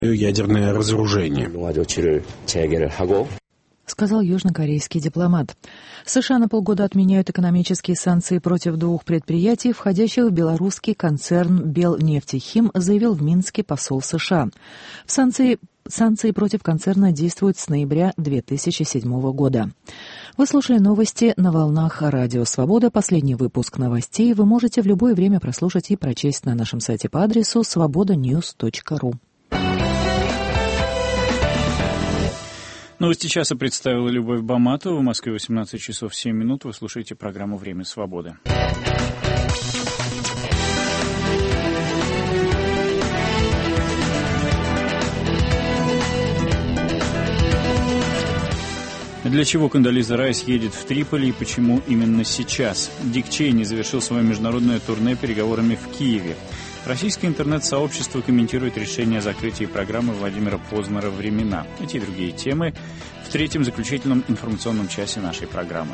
ядерное разоружение. Сказал южнокорейский дипломат. США на полгода отменяют экономические санкции против двух предприятий, входящих в белорусский концерн «Белнефтехим», заявил в Минске посол США. Санкции против концерна действуют с ноября 2007 года. Вы слушали новости на волнах Радио Свобода. Последний выпуск новостей вы можете в любое время прослушать и прочесть на нашем сайте по адресу svobodanews.ru. Новости часа представила Любовь Баматова. В Москве 18 часов 7 минут. Вы слушаете программу «Время свободы». Для чего Кондолиза Райс едет в Триполи и почему именно сейчас? Дик Чейни завершил свое международное турне переговорами в Киеве. Российское интернет-сообщество комментирует решение о закрытии программы Владимира Познера «Времена». Эти и другие темы в третьем заключительном информационном часе нашей программы.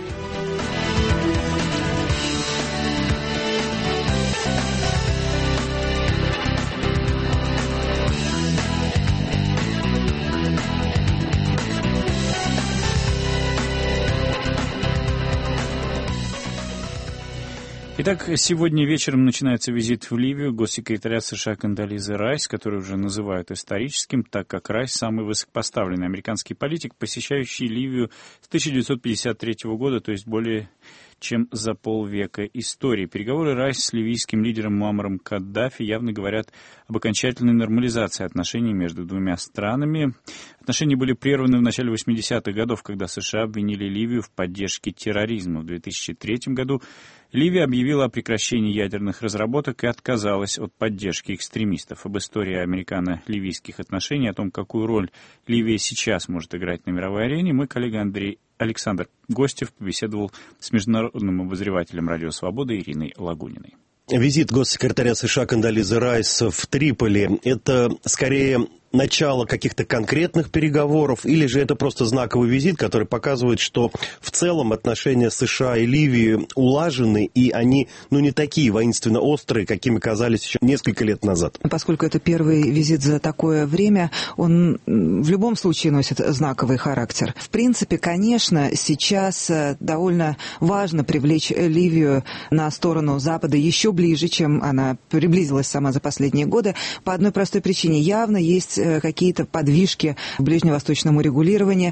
Итак, сегодня вечером начинается визит в Ливию госсекретаря США Кондолизы Райс, который уже называют историческим, так как Райс самый высокопоставленный американский политик, посещающий Ливию с 1953 года, то есть более чем за полвека истории. Переговоры Райс с ливийским лидером Муаммаром Каддафи явно говорят об окончательной нормализации отношений между двумя странами. Отношения были прерваны в начале 80-х годов, когда США обвинили Ливию в поддержке терроризма. В 2003 году Ливия объявила о прекращении ядерных разработок и отказалась от поддержки экстремистов. Об истории американо-ливийских отношений, о том, какую роль Ливия сейчас может играть на мировой арене, мой коллега Александр Гостев побеседовал с международным обозревателем «Радио Свобода» Ириной Лагуниной. Визит госсекретаря США Кондолизы Райс в Триполи – это скорее начало каких-то конкретных переговоров, или же это просто знаковый визит, который показывает, что в целом отношения США и Ливии улажены, и они, не такие воинственно острые, какими казались еще несколько лет назад. Поскольку это первый визит за такое время, он в любом случае носит знаковый характер. В принципе, конечно, сейчас довольно важно привлечь Ливию на сторону Запада еще ближе, чем она приблизилась сама за последние годы, по одной простой причине. Явно есть какие-то подвижки в ближневосточном урегулировании,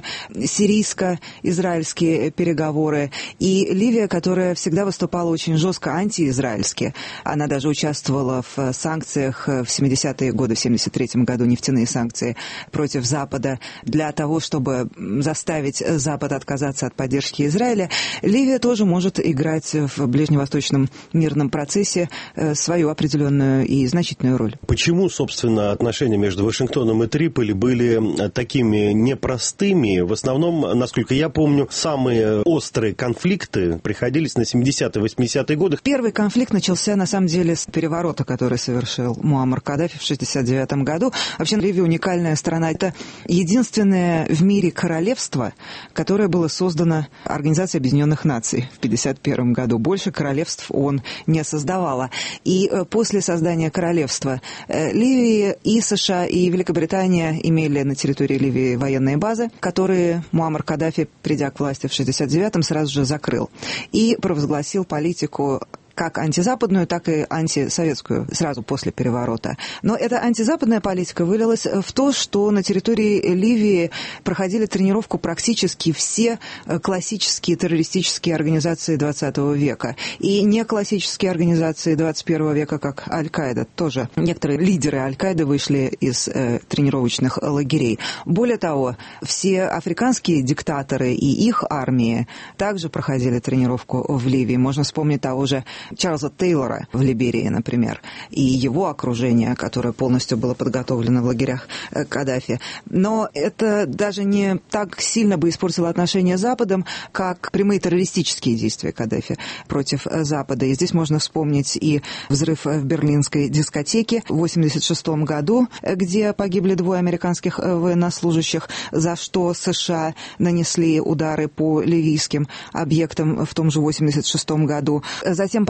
сирийско-израильские переговоры. И Ливия, которая всегда выступала очень жестко антиизраильски, она даже участвовала в санкциях в 70-е годы, в 73-м году нефтяные санкции против Запада для того, чтобы заставить Запад отказаться от поддержки Израиля. Ливия тоже может играть в ближневосточном мирном процессе свою определенную и значительную роль. Почему, собственно, отношения между Вашингтоном и Триполи были такими непростыми? В основном, насколько я помню, самые острые конфликты приходились на 70-е, 80-е годы. Первый конфликт начался, на самом деле, с переворота, который совершил Муаммар Каддафи в 1969 году. Вообще, Ливия уникальная страна. Это единственное в мире королевство, которое было создано Организацией Объединенных Наций в 1951 году. Больше королевств ООН не создавала. И после создания королевства Ливии и США, и Великобритания имели на территории Ливии военные базы, которые Муаммар Каддафи, придя к власти в 1969-м, сразу же закрыл. И провозгласил политику как антизападную, так и антисоветскую сразу после переворота. Но эта антизападная политика вылилась в то, что на территории Ливии проходили тренировку практически все классические террористические организации 20 века. И не классические организации 21 века, как Аль-Каида. Тоже некоторые лидеры Аль-Каиды вышли из тренировочных лагерей. Более того, все африканские диктаторы и их армии также проходили тренировку в Ливии. Можно вспомнить того же Чарльза Тейлора в Либерии, например, и его окружение, которое полностью было подготовлено в лагерях Каддафи. Но это даже не так сильно бы испортило отношения с Западом, как прямые террористические действия Каддафи против Запада. И здесь можно вспомнить и взрыв в берлинской дискотеке в 1986 году, где погибли 2 американских военнослужащих, за что США нанесли удары по ливийским объектам в том же 1986 году. Затем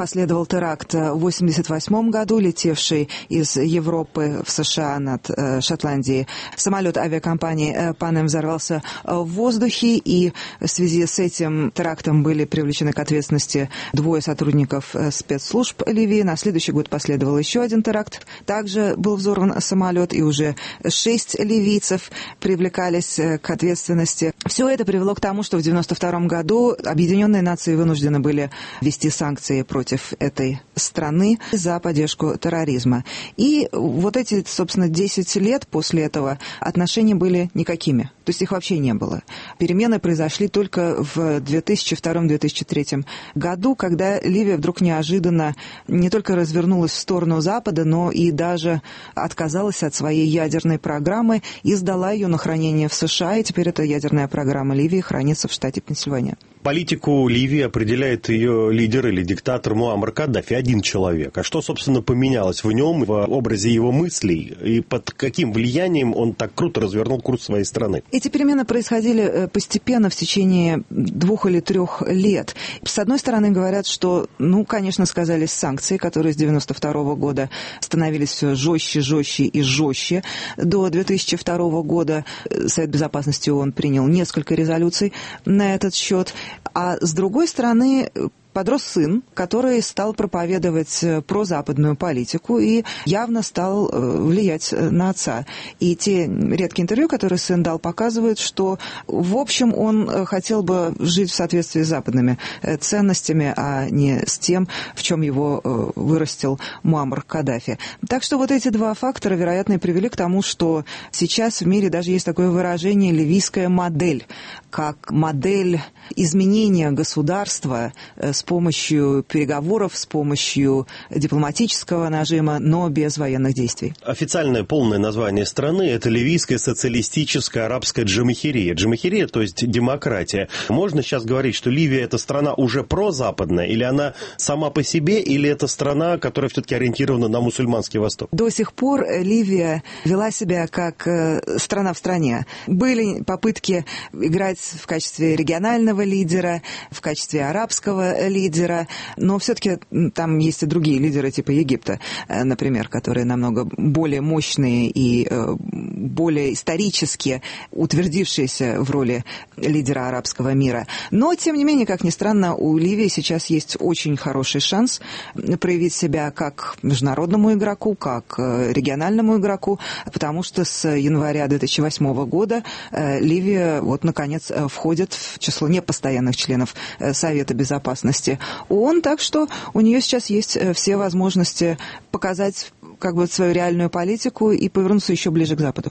последовал теракт в 1988 году, летевший из Европы в США над Шотландией. Самолет авиакомпании Pan Am взорвался в воздухе, и в связи с этим терактом были привлечены к ответственности 2 сотрудников спецслужб Ливии. На следующий год последовал еще один теракт. Также был взорван самолет, и уже 6 ливийцев привлекались к ответственности. Все это привело к тому, что в 1992 году Объединенные Нации вынуждены были ввести санкции против этой страны за поддержку терроризма. И вот эти, собственно, 10 лет после этого отношения были никакими. То есть их вообще не было. Перемены произошли только в 2002-2003 году, когда Ливия вдруг неожиданно не только развернулась в сторону Запада, но и даже отказалась от своей ядерной программы и сдала ее на хранение в США, и теперь эта ядерная программа Ливии хранится в штате Пенсильвания. Политику Ливии определяет ее лидер или диктатор Муаммар Каддафи, один человек. А что, собственно, поменялось в нем, в образе его мыслей, и под каким влиянием он так круто развернул курс своей страны? Эти перемены происходили постепенно в течение 2 или 3 лет. С одной стороны, говорят, что, конечно, сказались санкции, которые с 1992 года становились все жестче и жестче. До 2002 года Совет Безопасности ООН принял несколько резолюций на этот счет. А с другой стороны, подрос сын, который стал проповедовать прозападную политику и явно стал влиять на отца. И те редкие интервью, которые сын дал, показывают, что, в общем, он хотел бы жить в соответствии с западными ценностями, а не с тем, в чем его вырастил Муаммар Каддафи. Так что вот эти 2 фактора, вероятно, и привели к тому, что сейчас в мире даже есть такое выражение «ливийская модель», как модель изменения государства с помощью переговоров, с помощью дипломатического нажима, но без военных действий. Официальное полное название страны – это Ливийская социалистическая арабская Джамахирия. Джамахирия, то есть демократия. Можно сейчас говорить, что Ливия – это страна уже прозападная, или она сама по себе, или это страна, которая все-таки ориентирована на мусульманский Восток? До сих пор Ливия вела себя как страна в стране. Были попытки играть в качестве регионального лидера, в качестве арабского лидера, но все-таки там есть и другие лидеры типа Египта, например, которые намного более мощные и более исторически утвердившиеся в роли лидера арабского мира. Но, тем не менее, как ни странно, у Ливии сейчас есть очень хороший шанс проявить себя как международному игроку, как региональному игроку, потому что с января 2008 года Ливия, наконец, входит в число непостоянных членов Совета Безопасности ООН, так что у нее сейчас есть все возможности показать свою реальную политику и повернуться еще ближе к Западу.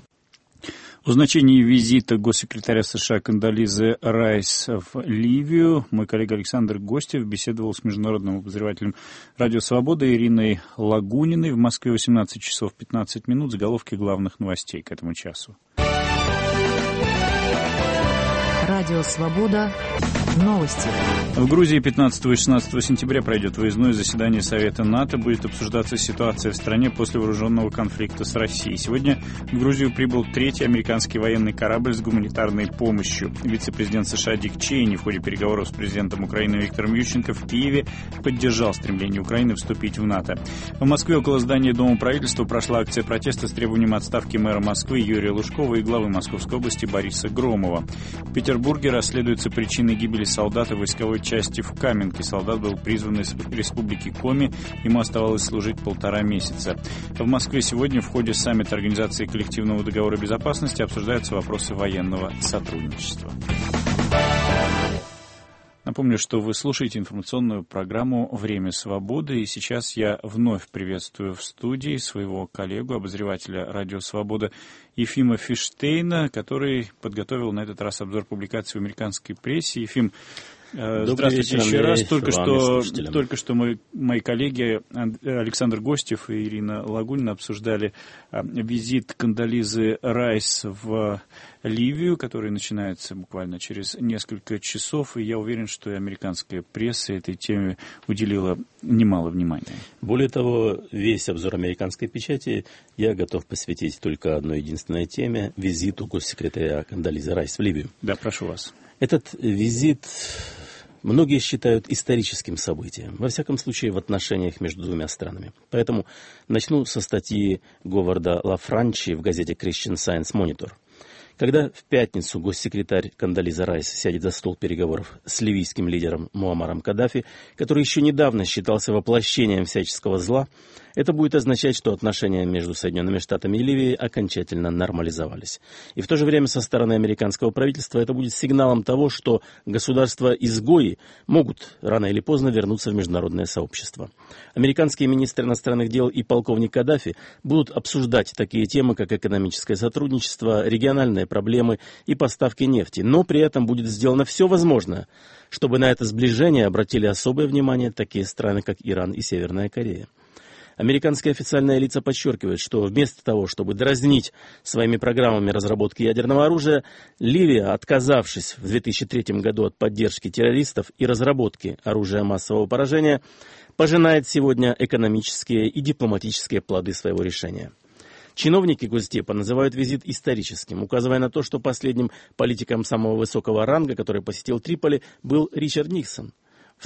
О значении визита госсекретаря США Кондолизы Райс в Ливию мой коллега Александр Гостев беседовал с международным обозревателем «Радио Свобода» Ириной Лагуниной. В Москве 18 часов 15 минут. Заголовки главных новостей к этому часу. Радио «Свобода». Новости. В Грузии 15 и 16 сентября пройдет выездное заседание Совета НАТО. Будет обсуждаться ситуация в стране после вооруженного конфликта с Россией. Сегодня в Грузию прибыл 3-й американский военный корабль с гуманитарной помощью. Вице-президент США Дик Чейни в ходе переговоров с президентом Украины Виктором Ющенко в Киеве поддержал стремление Украины вступить в НАТО. В Москве около здания Дома правительства прошла акция протеста с требованием отставки мэра Москвы Юрия Лужкова и главы Московской области Бориса Громова. В Петербурге расследуются причины гибели солдата войсковой части в Каменке. Солдат был призван из Республики Коми. Ему оставалось служить 1,5 месяца. В Москве сегодня в ходе саммита Организации коллективного договора безопасности обсуждаются вопросы военного сотрудничества. Напомню, что вы слушаете информационную программу «Время свободы», и сейчас я вновь приветствую в студии своего коллегу, обозревателя «Радио Свобода» Ефима Фиштейна, который подготовил на этот раз обзор публикаций в американской прессе. Ефим, здравствуйте еще раз. Только что мои коллеги Александр Гостев и Ирина Лагунина обсуждали визит Кондолизы Райс в Ливию, который начинается буквально через несколько часов, и я уверен, что и американская пресса этой теме уделила немало внимания. Более того, весь обзор американской печати я готов посвятить только одной единственной теме – визиту госсекретаря Кондолизы Райс в Ливию. Да, прошу вас. Этот визит многие считают историческим событием, во всяком случае в отношениях между двумя странами. Поэтому начну со статьи Говарда Лафранчи в газете Christian Science Monitor. Когда в пятницу госсекретарь Кондолиза Райс сядет за стол переговоров с ливийским лидером Муаммаром Каддафи, который еще недавно считался воплощением всяческого зла, это будет означать, что отношения между Соединенными Штатами и Ливией окончательно нормализовались. И в то же время со стороны американского правительства это будет сигналом того, что государства-изгои могут рано или поздно вернуться в международное сообщество. Американские министры иностранных дел и полковник Каддафи будут обсуждать такие темы, как экономическое сотрудничество, региональные проблемы и поставки нефти, но при этом будет сделано все возможное, чтобы на это сближение обратили особое внимание такие страны, как Иран и Северная Корея. Американские официальные лица подчеркивают, что вместо того, чтобы дразнить своими программами разработки ядерного оружия, Ливия, отказавшись в 2003 году от поддержки террористов и разработки оружия массового поражения, пожинает сегодня экономические и дипломатические плоды своего решения. Чиновники Госдепа называют визит историческим, указывая на то, что последним политиком самого высокого ранга, который посетил Триполи, был Ричард Никсон. В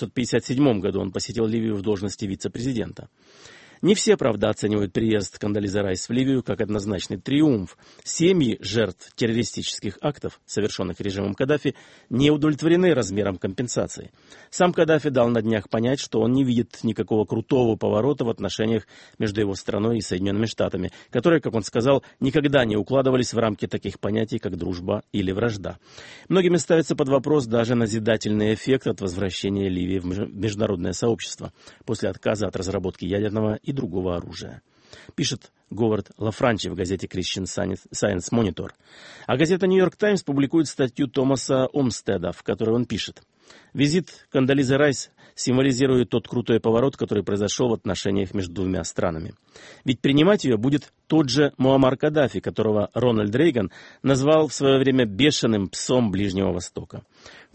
1957 году он посетил Ливию в должности вице-президента. Не все, правда, оценивают приезд Кондолизы Райс в Ливию как однозначный триумф. Семьи жертв террористических актов, совершенных режимом Каддафи, не удовлетворены размером компенсации. Сам Каддафи дал на днях понять, что он не видит никакого крутого поворота в отношениях между его страной и Соединенными Штатами, которые, как он сказал, никогда не укладывались в рамки таких понятий, как дружба или вражда. Многими ставится под вопрос даже назидательный эффект от возвращения Ливии в международное сообщество после отказа от разработки ядерного и другого оружия. Пишет Говард Лафранчи в газете Christian Science Monitor. А газета New York Times публикует статью Томаса Омстеда, в которой он пишет: «Визит Кондолизы Райс символизирует тот крутой поворот, который произошел в отношениях между двумя странами. Ведь принимать ее будет тот же Муаммар Каддафи, которого Рональд Рейган назвал в свое время бешеным псом Ближнего Востока. В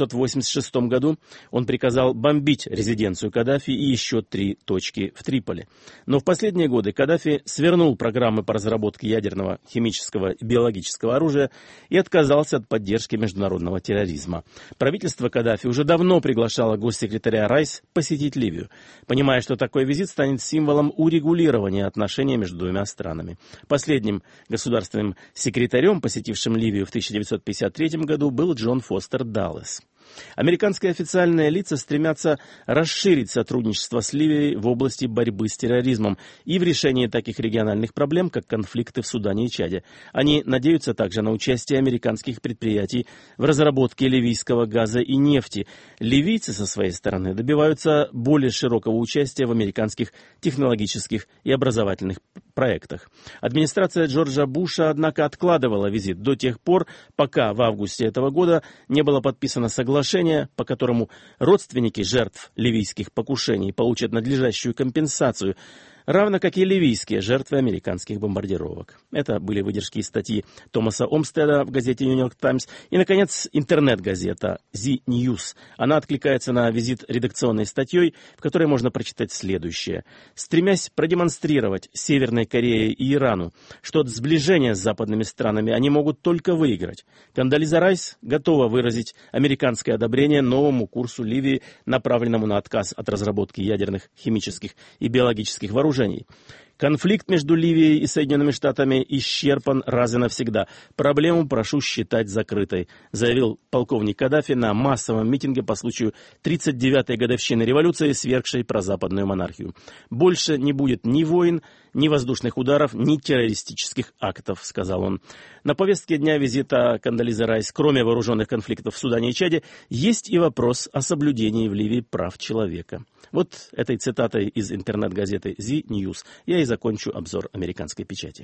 1986 году он приказал бомбить резиденцию Каддафи и еще 3 точки в Триполи. Но в последние годы Каддафи свернул программы по разработке ядерного, химического и биологического оружия и отказался от поддержки международного терроризма. Правительство Каддафи уже давно приглашало госсекретаря Райс посетить Ливию, понимая, что такой визит станет символом урегулирования отношений между двумя странами. Последним государственным секретарем, посетившим Ливию в 1953 году, был Джон Фостер Даллес. Американские официальные лица стремятся расширить сотрудничество с Ливией в области борьбы с терроризмом и в решении таких региональных проблем, как конфликты в Судане и Чаде. Они надеются также на участие американских предприятий в разработке ливийского газа и нефти. Ливийцы, со своей стороны, добиваются более широкого участия в американских технологических и образовательных проектах. Администрация Джорджа Буша, однако, откладывала визит до тех пор, пока в августе этого года не было подписано соглашение, по которому родственники жертв ливийских покушений получат надлежащую компенсацию, равно как и ливийские жертвы американских бомбардировок. Это были выдержки из статьи Томаса Омстеда в газете New York Times. И, наконец, интернет-газета The News. Она откликается на визит редакционной статьей, в которой можно прочитать следующее. Стремясь продемонстрировать Северной Корее и Ирану, что от сближения с западными странами они могут только выиграть, Кондолиза Райс готова выразить американское одобрение новому курсу Ливии, направленному на отказ от разработки ядерных, химических и биологических вооружений. Конфликт между Ливией и Соединенными Штатами исчерпан раз и навсегда. Проблему прошу считать закрытой, заявил полковник Каддафи на массовом митинге по случаю 39-й годовщины революции, свергшей прозападную монархию. Больше не будет ни войн, ни воздушных ударов, ни террористических актов, сказал он. На повестке дня визита Кондолизы Райс, кроме вооруженных конфликтов в Судане и Чаде, есть и вопрос о соблюдении в Ливии прав человека. Вот этой цитатой из интернет-газеты The News я и закончу обзор американской печати.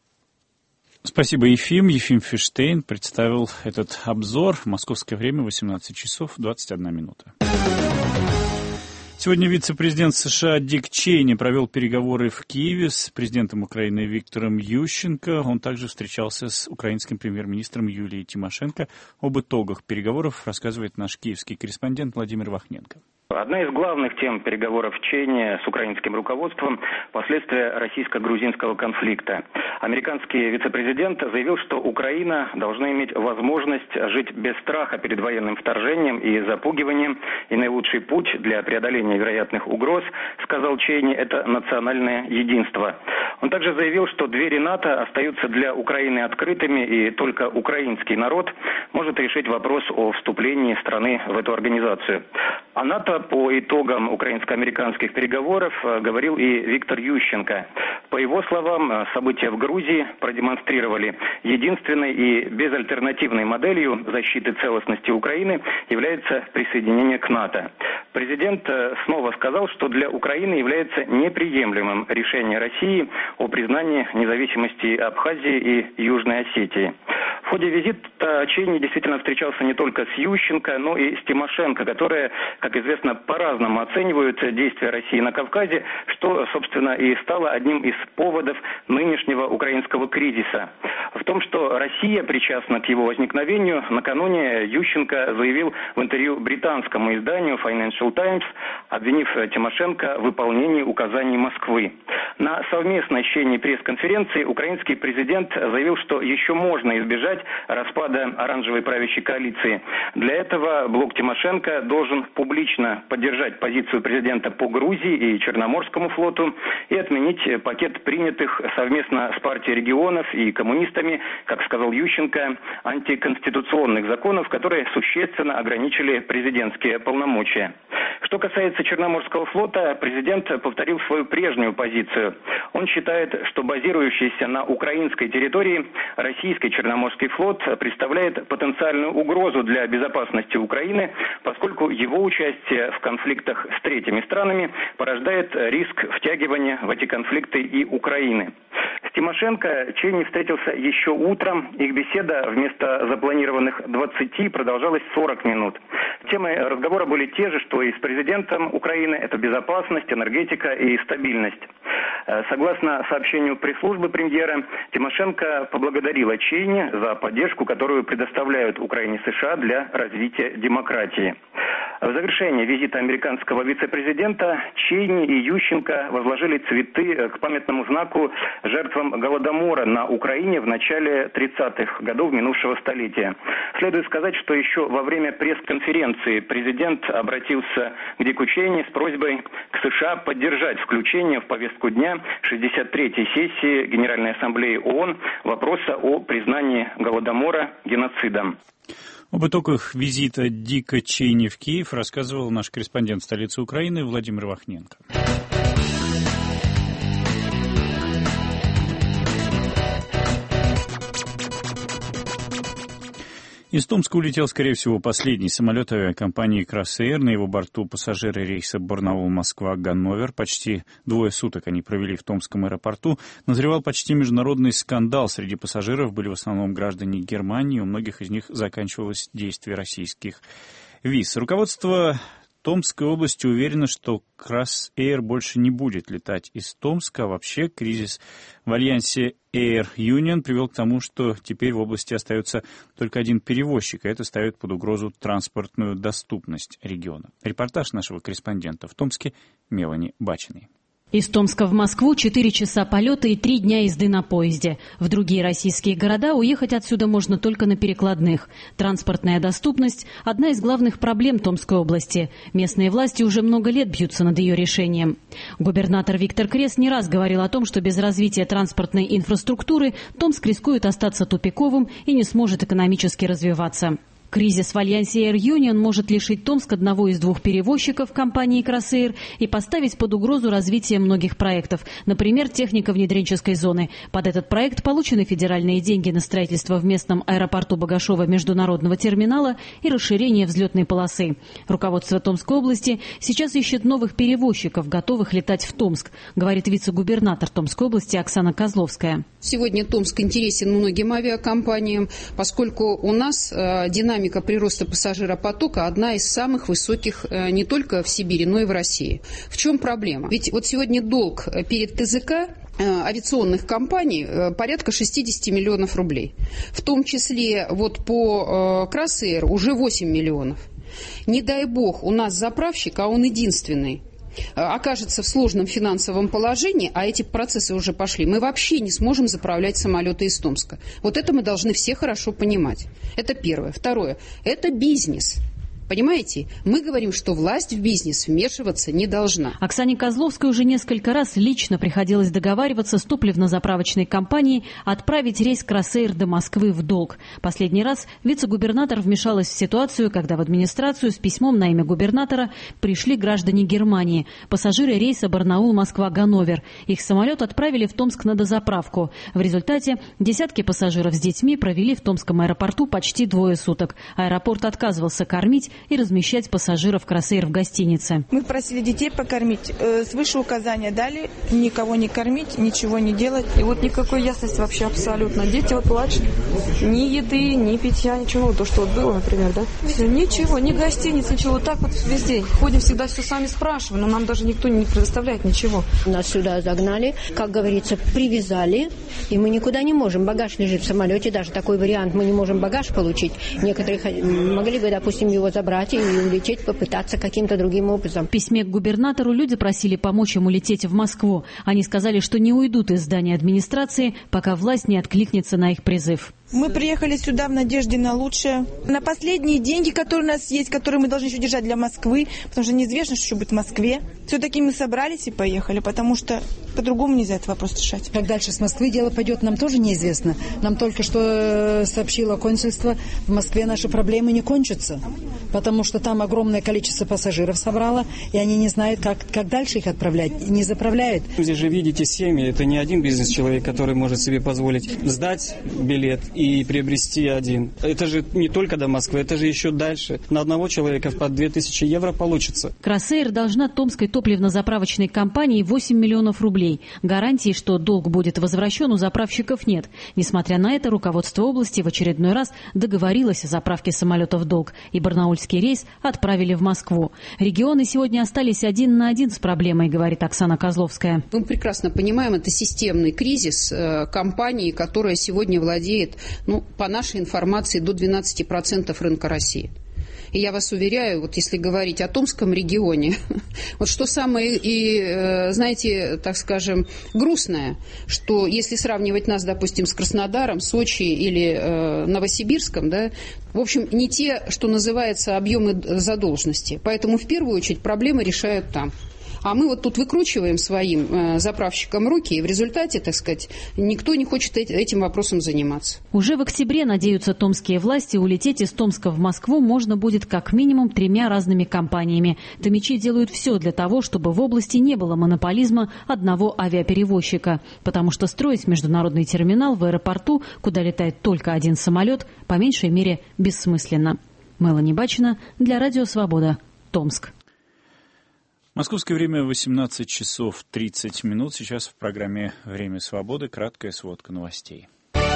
Спасибо, Ефим. Ефим Фиштейн представил этот обзор. Московское время 18 часов 21 минута. Сегодня вице-президент США Дик Чейни провел переговоры в Киеве с президентом Украины Виктором Ющенко. Он также встречался с украинским премьер-министром Юлией Тимошенко. Об итогах переговоров рассказывает наш киевский корреспондент Владимир Вахненко. Одна из главных тем переговоров в Чейне с украинским руководством – последствия российско-грузинского конфликта. Американский вице-президент заявил, что Украина должна иметь возможность жить без страха перед военным вторжением и запугиванием, и наилучший путь для преодоления вероятных угроз, сказал Чейни, это национальное единство. Он также заявил, что двери НАТО остаются для Украины открытыми, и только украинский народ может решить вопрос о вступлении страны в эту организацию. О НАТО по итогам украинско-американских переговоров говорил и Виктор Ющенко. По его словам, события в Грузии продемонстрировали, единственной и безальтернативной моделью защиты целостности Украины является присоединение к НАТО. Президент снова сказал, что для Украины является неприемлемым решение России о признании независимости Абхазии и Южной Осетии. В ходе визита Чейни действительно встречался не только с Ющенко, но и с Тимошенко, которые, как известно, по-разному оценивают действия России на Кавказе, что, собственно, и стало одним из поводов нынешнего украинского кризиса. В том, что Россия причастна к его возникновению, накануне Ющенко заявил в интервью британскому изданию Financial Times, обвинив Тимошенко в выполнении указаний Москвы. На совместной чтении пресс-конференции украинский президент заявил, что еще можно избежать распада оранжевой правящей коалиции. Для этого блок Тимошенко должен публично поддержать позицию президента по Грузии и Черноморскому флоту и отменить пакет принятых совместно с партией регионов и коммунистами, как сказал Ющенко, антиконституционных законов, которые существенно ограничили президентские полномочия. Что касается Черноморского флота, президент повторил свою прежнюю позицию. Он считает, что базирующийся на украинской территории российский Черноморский флот представляет потенциальную угрозу для безопасности Украины, поскольку его участие в конфликтах с третьими странами порождает риск втягивания в эти конфликты и Украины. С Тимошенко Чейни встретился еще утром. Их беседа вместо запланированных 20 продолжалась 40 минут. Темы разговора были те же, что и с президентом Украины. Это безопасность, энергетика и стабильность. Согласно сообщению пресс-службы премьера, Тимошенко поблагодарила Чейни за поддержку, которую предоставляют Украине США для развития демократии. В завершении визита американского вице-президента Чейни и Ющенко возложили цветы к памятному знаку жертвам Голодомора на Украине в начале 30-х годов минувшего столетия. Следует сказать, что еще во время пресс-конференции президент обратился к Дику Чейни с просьбой к США поддержать включение в повестку дня 63-й сессии Генеральной Ассамблеи ООН вопроса о признании Голодомора геноцидом. Об итогах визита Дика Чейни в Киев рассказывал наш корреспондент столицы Украины Владимир Вахненко. Из Томска улетел, скорее всего, последний самолет авиакомпании «Кросэйр». На его борту пассажиры рейса Барнаул-Москва-Ганновер. Почти 2 суток они провели в Томском аэропорту. Назревал почти международный скандал. Среди пассажиров были в основном граждане Германии. У многих из них заканчивалось действие российских виз. Руководство Томской области уверено, что Кросэйр больше не будет летать из Томска. А вообще кризис в альянсе Air Union привел к тому, что теперь в области остается только один перевозчик, и это ставит под угрозу транспортную доступность региона. Репортаж нашего корреспондента в Томске Мелани Бачиной. Из Томска в Москву 4 часа полета и 3 дня езды на поезде. В другие российские города уехать отсюда можно только на перекладных. Транспортная доступность – одна из главных проблем Томской области. Местные власти уже много лет бьются над ее решением. Губернатор Виктор Крес не раз говорил о том, что без развития транспортной инфраструктуры Томск рискует остаться тупиковым и не сможет экономически развиваться. Кризис в альянсе Air Union может лишить Томск одного из 2 перевозчиков компании «Кросэйр» и поставить под угрозу развитие многих проектов, например, технико-внедренческой зоны. Под этот проект получены федеральные деньги на строительство в местном аэропорту Богашова международного терминала и расширение взлетной полосы. Руководство Томской области сейчас ищет новых перевозчиков, готовых летать в Томск, говорит вице-губернатор Томской области Оксана Козловская. Сегодня Томск интересен многим авиакомпаниям, поскольку у нас динамика прироста пассажиропотока одна из самых высоких не только в Сибири, но и в России. В чем проблема? Ведь вот сегодня долг перед ТЗК авиационных компаний порядка 60 миллионов рублей. В том числе вот по «Кросэйр» уже 8 миллионов. Не дай бог, у нас заправщик, а он единственный, окажется в сложном финансовом положении, а эти процессы уже пошли, мы вообще не сможем заправлять самолеты из Томска. Вот это мы должны все хорошо понимать. Это первое. Второе. Это бизнес. Понимаете, мы говорим, что власть в бизнес вмешиваться не должна. Оксане Козловской уже несколько раз лично приходилось договариваться с топливно-заправочной компанией отправить рейс Кросэйр до Москвы в долг. Последний раз вице-губернатор вмешалась в ситуацию, когда в администрацию с письмом на имя губернатора пришли граждане Германии, пассажиры рейса Барнаул-Москва-Ганновер. Их самолет отправили в Томск на дозаправку. В результате десятки пассажиров с детьми провели в Томском аэропорту почти 2 суток. Аэропорт отказывался кормить и размещать пассажиров Кросэйр в гостинице. Мы просили детей покормить. Свыше указания дали никого не кормить, ничего не делать. И вот никакой ясности вообще абсолютно. Дети вот плачут. Ни еды, ни питья, ничего. То, что вот было, например, да? Все, ничего, ни гостиниц, ничего. Вот так вот везде. Ходим всегда, все сами спрашиваем, но нам даже никто не предоставляет ничего. Нас сюда загнали, как говорится, привязали, и мы никуда не можем. Багаж лежит в самолете, даже такой вариант, мы не можем багаж получить. Некоторые могли бы, допустим, его забрать и улететь, попытаться каким-то другим образом. В письме к губернатору люди просили помочь им улететь в Москву. Они сказали, что не уйдут из здания администрации, пока власть не откликнется на их призыв. Мы приехали сюда в надежде на лучшее. На последние деньги, которые у нас есть, которые мы должны еще держать для Москвы, потому что неизвестно, что еще будет в Москве. Все-таки мы собрались и поехали, потому что по-другому нельзя этот вопрос решать. Как дальше с Москвы дело пойдет, нам тоже неизвестно. Нам только что сообщило консульство, в Москве наши проблемы не кончатся, потому что там огромное количество пассажиров собрало, и они не знают, как дальше их отправлять, не заправляют. Здесь же видите семьи, это не один бизнес-человек, который может себе позволить сдать билет и приобрести один. Это же не только до Москвы, это же еще дальше. На одного человека по 2000 евро получится. Кросэйр должна Томской топливно-заправочной компании 8 миллионов рублей. Гарантии, что долг будет возвращен, у заправщиков нет. Несмотря на это, руководство области в очередной раз договорилось о заправке самолета в долг, и барнаульский рейс отправили в Москву. Регионы сегодня остались 1 на 1 с проблемой, говорит Оксана Козловская. Мы прекрасно понимаем, это системный кризис компании, которая сегодня владеет, по нашей информации, до 12% рынка России. И я вас уверяю, вот если говорить о Томском регионе, вот что самое, знаете, так скажем, грустное, что если сравнивать нас, допустим, с Краснодаром, Сочи или Новосибирском, да, в общем, не те, что называется, объемы задолженности. Поэтому в первую очередь проблемы решают там. А мы вот тут выкручиваем своим заправщикам руки, и в результате, так сказать, никто не хочет этим вопросом заниматься. Уже в октябре, надеются томские власти, улететь из Томска в Москву можно будет как минимум 3 разными компаниями. Томичи делают все для того, чтобы в области не было монополизма одного авиаперевозчика, потому что строить международный терминал в аэропорту, куда летает только один самолет, по меньшей мере бессмысленно. Мелани Бачина для Радио Свобода, Томск. Московское время 18 часов 30 минут. Сейчас в программе «Время свободы» краткая сводка новостей.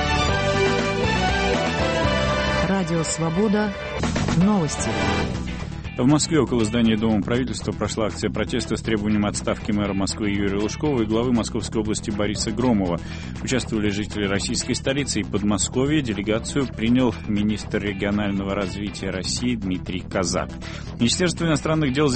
Радио «Свобода». Новости. В Москве около здания Дома правительства прошла акция протеста с требованием отставки мэра Москвы Юрия Лужкова и главы Московской области Бориса Громова. Участвовали жители российской столицы и Подмосковья. Делегацию принял министр регионального развития России Дмитрий Казак. Министерство иностранных дел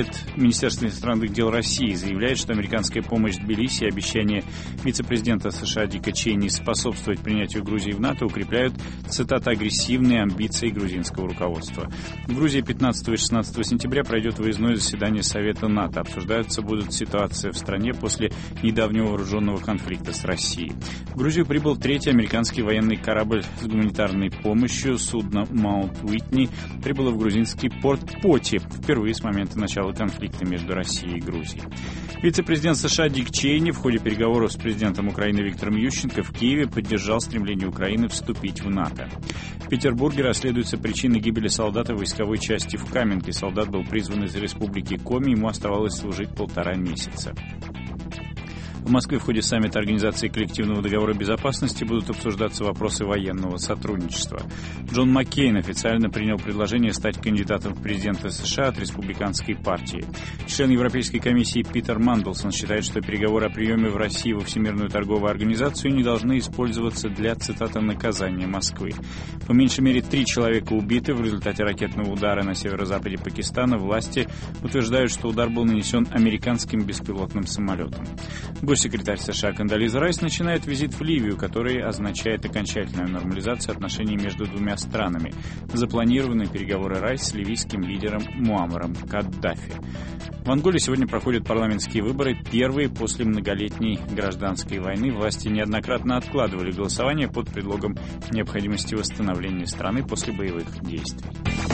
России заявляет, что американская помощь Тбилиси и обещание вице-президента США Дика Чейни способствовать принятию Грузии в НАТО укрепляют, цитата, агрессивные амбиции грузинского руководства. В Грузии 15 и 16 сентября пройдет выездное заседание Совета НАТО. Обсуждаться будут ситуация в стране после недавнего вооруженного конфликта с Россией. В Грузию прибыл 3-й американский военный корабль с гуманитарной помощью. Судно «Маунт Уитни» прибыло в грузинский порт Поти впервые с момента начала конфликта между Россией и Грузией. Вице-президент США Дик Чейни в ходе переговоров с президентом Украины Виктором Ющенко в Киеве поддержал стремление Украины вступить в НАТО. В Петербурге расследуются причины гибели солдата войсковой части в Каменке. Солдат был призван из республики Коми, ему оставалось служить 1,5 месяца. В Москве в ходе саммита Организации коллективного договора безопасности будут обсуждаться вопросы военного сотрудничества. Джон Маккейн официально принял предложение стать кандидатом в президенты США от республиканской партии. Член Европейской комиссии Питер Манделсон считает, что переговоры о приеме в России во Всемирную торговую организацию не должны использоваться для, цитата, наказания Москвы. По меньшей мере 3 человека убиты в результате ракетного удара на северо-западе Пакистана. Власти утверждают, что удар был нанесен американским беспилотным самолетом. Госсекретарь США Кондолиза Райс начинает визит в Ливию, который означает окончательную нормализацию отношений между двумя странами. Запланированы переговоры Райс с ливийским лидером Муаммаром Каддафи. В Анголе сегодня проходят парламентские выборы, первые после многолетней гражданской войны. Власти неоднократно откладывали голосование под предлогом необходимости восстановления страны после боевых действий.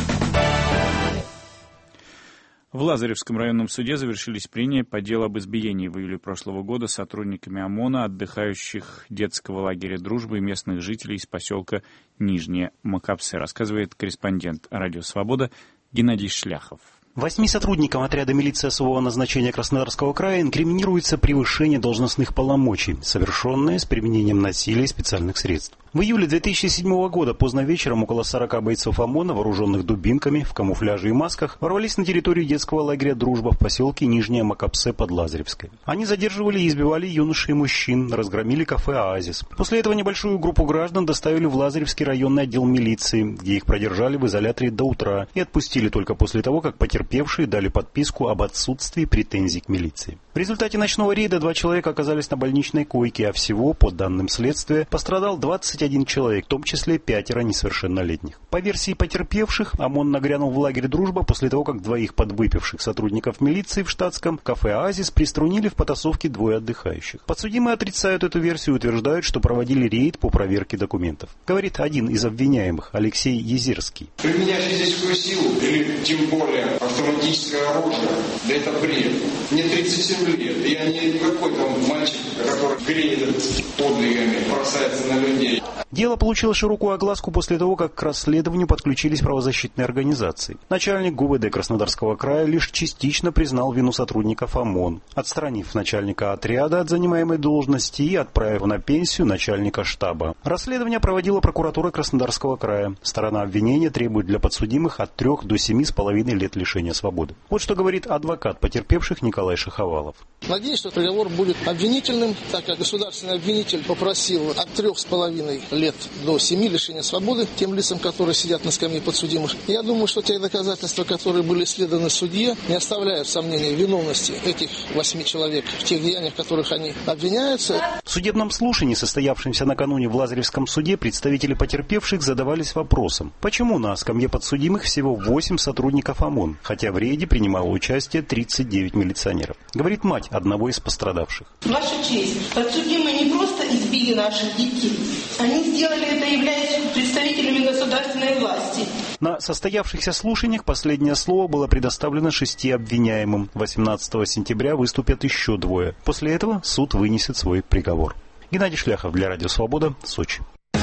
В Лазаревском районном суде завершились прения по делу об избиении в июле прошлого года сотрудниками ОМОНа, отдыхающих детского лагеря «Дружба» и местных жителей из поселка Нижнее Макапсе, рассказывает корреспондент «Радио Свобода» Геннадий Шляхов. 8 сотрудникам отряда милиции особого назначения Краснодарского края инкриминируется превышение должностных полномочий, совершенное с применением насилия и специальных средств. В июле 2007 года поздно вечером около 40 бойцов ОМОНа, вооруженных дубинками, в камуфляже и масках, ворвались на территорию детского лагеря «Дружба» в поселке Нижнее Макапсе под Лазаревской. Они задерживали и избивали юношей и мужчин, разгромили кафе «Оазис». После этого небольшую группу граждан доставили в Лазаревский районный отдел милиции, где их продержали в изоляторе до утра и отпустили только после того, как потерпевшие дали подписку об отсутствии претензий к милиции. В результате ночного рейда 2 человека оказались на больничной койке, а всего, по данным следствия, пострадал 21 человек, в том числе 5 несовершеннолетних. По версии потерпевших, ОМОН нагрянул в лагерь «Дружба» после того, как 2 подвыпивших сотрудников милиции в штатском кафе «Оазис» приструнили в потасовке 2 отдыхающих. Подсудимые отрицают эту версию и утверждают, что проводили рейд по проверке документов. Говорит один из обвиняемых, Алексей Езерский. Применять физическую силу или тем более автоматическое оружие, да это бред. Мне 37 лет, и я не какой-то мальчик, который греет подвигами, бросается на людей. Дело получило широкую огласку после того, как к расследованию подключились правозащитные организации. Начальник ГУВД Краснодарского края лишь частично признал вину сотрудников ОМОН, отстранив начальника отряда от занимаемой должности и отправив на пенсию начальника штаба. Расследование проводила прокуратура Краснодарского края. Сторона обвинения требует для подсудимых от 3 до 7,5 лет лишения свободы. Вот что говорит адвокат потерпевших Николай Шаховалов. Надеюсь, что приговор будет обвинительным, так как государственный обвинитель попросил от 3,5 лет до 7 лишения свободы тем лицам, которые сидят на скамье подсудимых. Я думаю, что те доказательства, которые были исследованы судье, не оставляют сомнений в виновности этих 8 человек в тех деяниях, в которых они обвиняются. В судебном слушании, состоявшемся накануне в Лазаревском суде, представители потерпевших задавались вопросом, почему на скамье подсудимых всего 8 сотрудников ОМОН, хотя в рейде принимало участие 39 милиционеров. Говорит мать одного из пострадавших. Ваша честь, подсудимые не просто избили наших детей, они сделали это, являясь представителями государственной власти. На состоявшихся слушаниях последнее слово было предоставлено 6 обвиняемым. 18 сентября выступят еще 2. После этого суд вынесет свой приговор. Геннадий Шляхов для Радио Свобода, Сочи.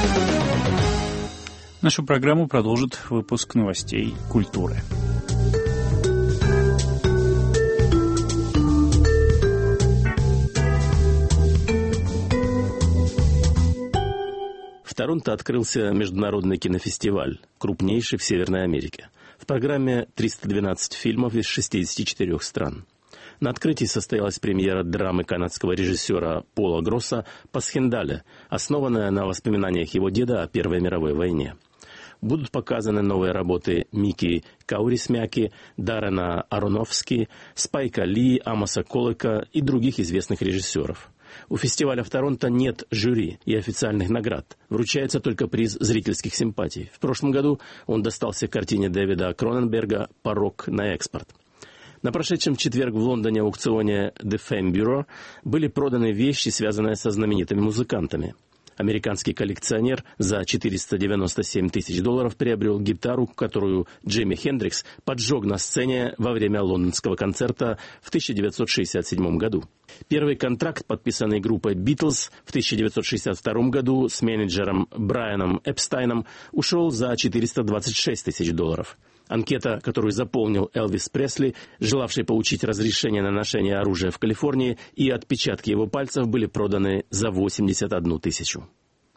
Нашу программу продолжит выпуск новостей культуры. В Торонто открылся международный кинофестиваль, крупнейший в Северной Америке. В программе 312 фильмов из 64 стран. На открытии состоялась премьера драмы канадского режиссера Пола Гросса «Пасхендале», основанная на воспоминаниях его деда о Первой мировой войне. Будут показаны новые работы Мики Каурисмяки, Даррена Аронофски, Спайка Ли, Амоса Коллека и других известных режиссеров. У фестиваля в Торонто нет жюри и официальных наград. Вручается только приз зрительских симпатий. В прошлом году он достался картине Дэвида Кроненберга «Порок на экспорт». На прошедшем четверг в Лондоне аукционе The Fame Bureau были проданы вещи, связанные со знаменитыми музыкантами. Американский коллекционер за $497 тысяч приобрел гитару, которую Джимми Хендрикс поджег на сцене во время лондонского концерта в 1967 году. Первый контракт, подписанный группой «Битлз» в 1962 году с менеджером Брайаном Эпстайном, ушел за $426 тысяч. Анкета, которую заполнил Элвис Пресли, желавший получить разрешение на ношение оружия в Калифорнии, и отпечатки его пальцев были проданы за 81 тысячу.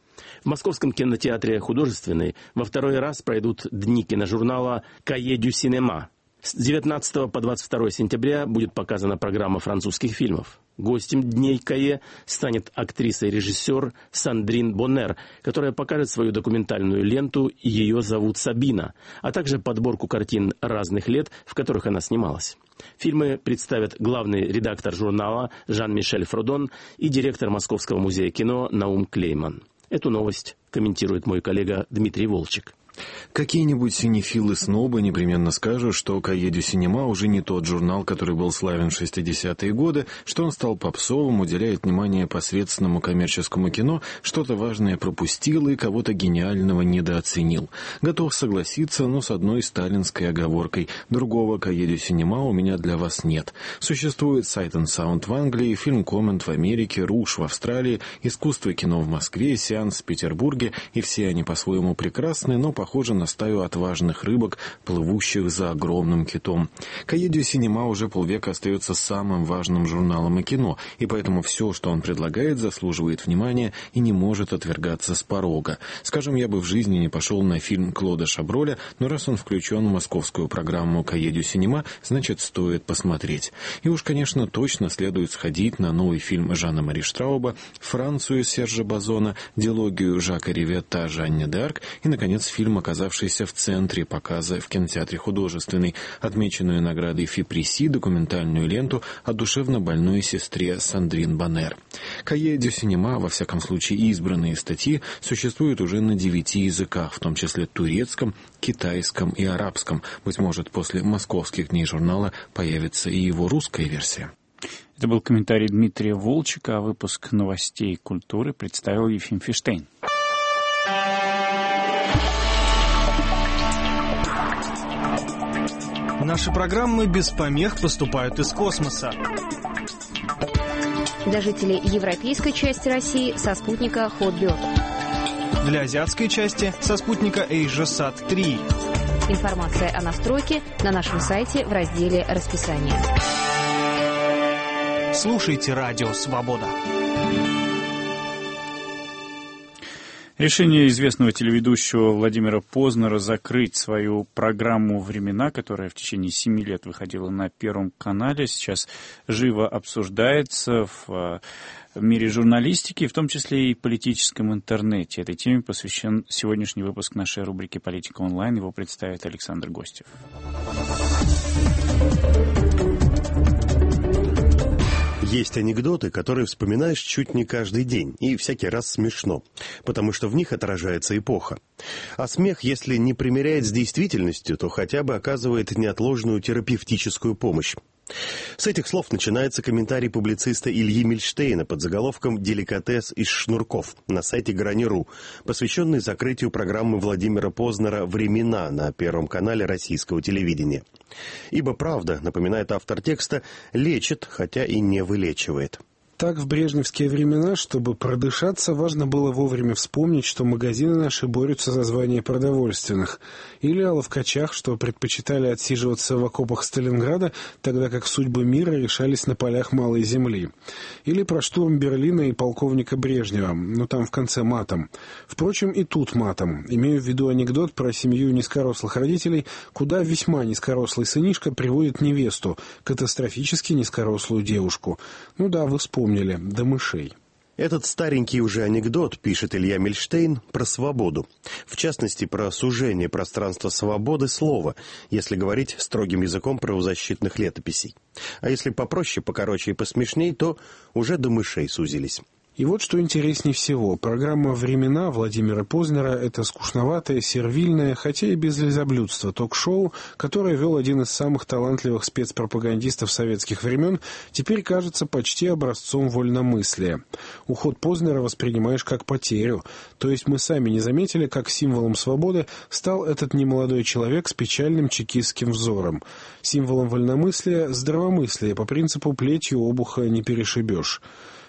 В Московском кинотеатре «Художественный» во второй раз пройдут дни киножурнала «Cahiers du Cinéma». С 19 по 22 сентября будет показана программа французских фильмов. Гостем дней Кае станет актриса и режиссер Сандрин Боннер, которая покажет свою документальную ленту «Ее зовут Сабина», а также подборку картин разных лет, в которых она снималась. Фильмы представят главный редактор журнала Жан-Мишель Фродон и директор Московского музея кино Наум Клейман. Эту новость комментирует мой коллега Дмитрий Волчек. Какие-нибудь синефилы-снобы непременно скажут, что «Cahiers du Cinéma» уже не тот журнал, который был славен в 60-е годы, что он стал попсовым, уделяет внимание посредственному коммерческому кино, что-то важное пропустил и кого-то гениального недооценил. Готов согласиться, но с одной сталинской оговоркой. Другого «Cahiers du Cinéma» у меня для вас нет. Существует Sight and Sound в Англии, фильм «Коммент» в Америке, «Руш» в Австралии, искусство кино в Москве, «Сеанс» в Петербурге, и все они по-своему прекрасны, но похоже на стаю отважных рыбок, плывущих за огромным китом. «Cahiers du Cinéma» уже полвека остается самым важным журналом о кино, и поэтому все, что он предлагает, заслуживает внимания и не может отвергаться с порога. Скажем, я бы в жизни не пошел на фильм Клода Шаброля, но раз он включен в московскую программу «Cahiers du Cinéma», значит, стоит посмотреть. И уж, конечно, точно следует сходить на новый фильм Жана-Мари Штрауба, «Францию» Сержа Базона, дилогию Жака Риветта «Жанне д'Арк» и, наконец, фильм, оказавшийся в центре показа в кинотеатре «Художественный», отмеченную наградой ФИПРИСИ документальную ленту о душевно больной сестре Сандрин Боннер. «Cahiers du Cinéma», во всяком случае избранные статьи, существуют уже на 9 языках, в том числе турецком, китайском и арабском. Быть может, после московских дней журнала появится и его русская версия. Это был комментарий Дмитрия Волчека, а выпуск новостей культуры представил Ефим Фиштейн. Наши программы без помех поступают из космоса. Для жителей европейской части России со спутника Hotbird. Для азиатской части со спутника AsiaSat 3. Информация о настройке на нашем сайте в разделе «Расписание». Слушайте «Радио Свобода». Решение известного телеведущего Владимира Познера закрыть свою программу «Времена», которая в течение 7 лет выходила на Первом канале, сейчас живо обсуждается в мире журналистики, в том числе и политическом интернете. Этой теме посвящен сегодняшний выпуск нашей рубрики «Политика онлайн». Его представит Александр Гостев. Есть анекдоты, которые вспоминаешь чуть не каждый день, и всякий раз смешно, потому что в них отражается эпоха. А смех, если не примиряет с действительностью, то хотя бы оказывает неотложную терапевтическую помощь. С этих слов начинается комментарий публициста Ильи Мильштейна под заголовком «Деликатес из шнурков» на сайте Грани.ру, посвященный закрытию программы Владимира Познера «Времена» на Первом канале российского телевидения. Ибо правда, напоминает автор текста, лечит, хотя и не вылечивает. Так, в брежневские времена, чтобы продышаться, важно было вовремя вспомнить, что магазины наши борются за звание продовольственных. Или о ловкачах, что предпочитали отсиживаться в окопах Сталинграда, тогда как судьбы мира решались на полях Малой Земли. Или про штурм Берлина и полковника Брежнева, но там в конце матом. Впрочем, и тут матом. Имею в виду анекдот про семью низкорослых родителей, куда весьма низкорослый сынишка приводит невесту, катастрофически низкорослую девушку. Ну да, вы вспомните. До мышей. Этот старенький уже анекдот, пишет Илья Мильштейн, про свободу. В частности, про сужение пространства свободы слова, если говорить строгим языком правозащитных летописей. А если попроще, покороче и посмешней, то уже до мышей сузились. И вот что интереснее всего. Программа «Времена» Владимира Познера – это скучноватое, сервильное, хотя и без лизоблюдства ток-шоу, которое вел один из самых талантливых спецпропагандистов советских времен, теперь кажется почти образцом вольномыслия. Уход Познера воспринимаешь как потерю. То есть мы сами не заметили, как символом свободы стал этот немолодой человек с печальным чекистским взором. Символом вольномыслия – здравомыслие, по принципу «плетью обуха не перешибешь».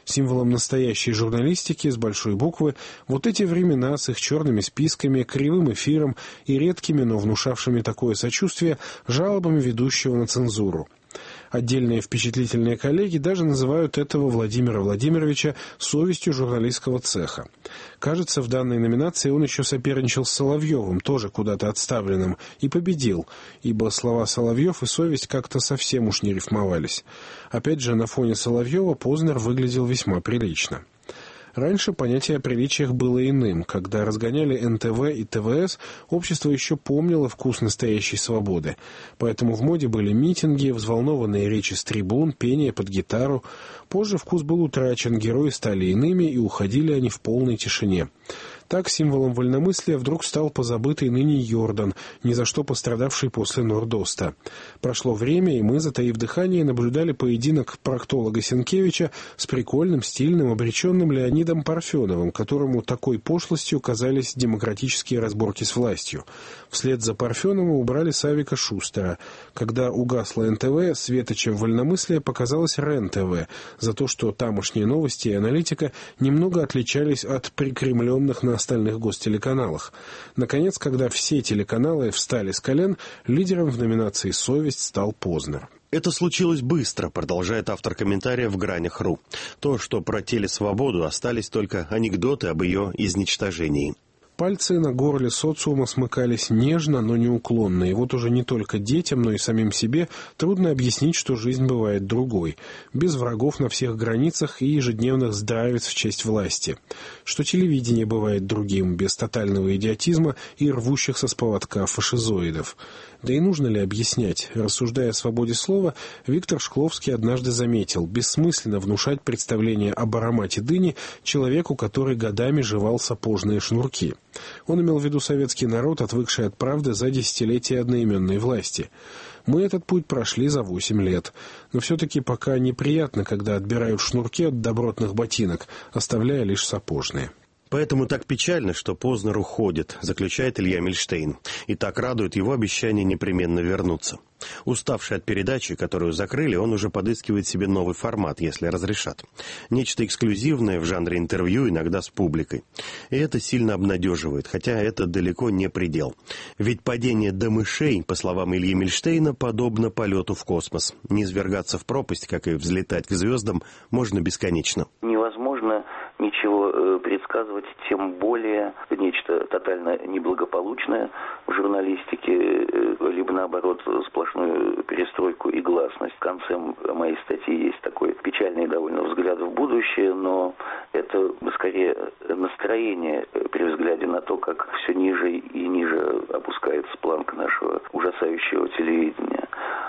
символом настоящей журналистики с большой буквы, вот эти времена с их черными списками, кривым эфиром и редкими, но внушавшими такое сочувствие, жалобами ведущего на цензуру. Отдельные впечатлительные коллеги даже называют этого Владимира Владимировича совестью журналистского цеха. Кажется, в данной номинации он еще соперничал с Соловьевым, тоже куда-то отставленным, и победил, ибо слова Соловьев и совесть как-то совсем уж не рифмовались. Опять же, на фоне Соловьева Познер выглядел весьма прилично. Раньше понятие о приличиях было иным. Когда разгоняли НТВ и ТВС, общество еще помнило вкус настоящей свободы. Поэтому в моде были митинги, взволнованные речи с трибун, пение под гитару. Позже вкус был утрачен, герои стали иными, и уходили они в полной тишине. Так символом вольномыслия вдруг стал позабытый ныне Йордан, ни за что пострадавший после Нордоста. Прошло время, и мы, затаив дыхание, наблюдали поединок проктолога Сенкевича с прикольным, стильным, обреченным Леонидом Парфеновым, которому такой пошлостью казались демократические разборки с властью. Вслед за Парфеновым убрали Савика Шустера. Когда угасло НТВ, светочем вольномыслия показалось РЕН-ТВ за то, что тамошние новости и аналитика немного отличались от прикремленных на остальных гостелеканалах. Наконец, когда все телеканалы встали с колен, лидером в номинации «Совесть» стал Познер. Это случилось быстро, продолжает автор комментария в «Гранях.ру». То, что про телесвободу, остались только анекдоты об ее изничтожении. Пальцы на горле социума смыкались нежно, но неуклонно, и вот уже не только детям, но и самим себе трудно объяснить, что жизнь бывает другой, без врагов на всех границах и ежедневных здравиц в честь власти, что телевидение бывает другим, без тотального идиотизма и рвущихся с поводка фашизоидов. Да и нужно ли объяснять? Рассуждая о свободе слова, Виктор Шкловский однажды заметил: бессмысленно внушать представление об аромате дыни человеку, который годами жевал сапожные шнурки. Он имел в виду советский народ, отвыкший от правды за десятилетия одноименной власти. Мы этот путь прошли за 8 лет. Но все-таки пока неприятно, когда отбирают шнурки от добротных ботинок, оставляя лишь сапожные. Поэтому так печально, что Познер уходит, заключает Илья Мильштейн. И так радует его обещание непременно вернуться. Уставший от передачи, которую закрыли, он уже подыскивает себе новый формат, если разрешат. Нечто эксклюзивное в жанре интервью, иногда с публикой. И это сильно обнадеживает, хотя это далеко не предел. Ведь падение до мышей, по словам Ильи Мильштейна, подобно полету в космос. Не извергаться в пропасть, как и взлетать к звездам, можно бесконечно. Невозможно ничего предсказывать, тем более нечто тотально неблагополучное в журналистике, либо наоборот сплошную перестройку и гласность. В конце моей статьи есть такой печальный довольно взгляд в будущее, но это скорее настроение при взгляде на то, как все ниже и ниже опускается планка нашего ужасающего телевидения.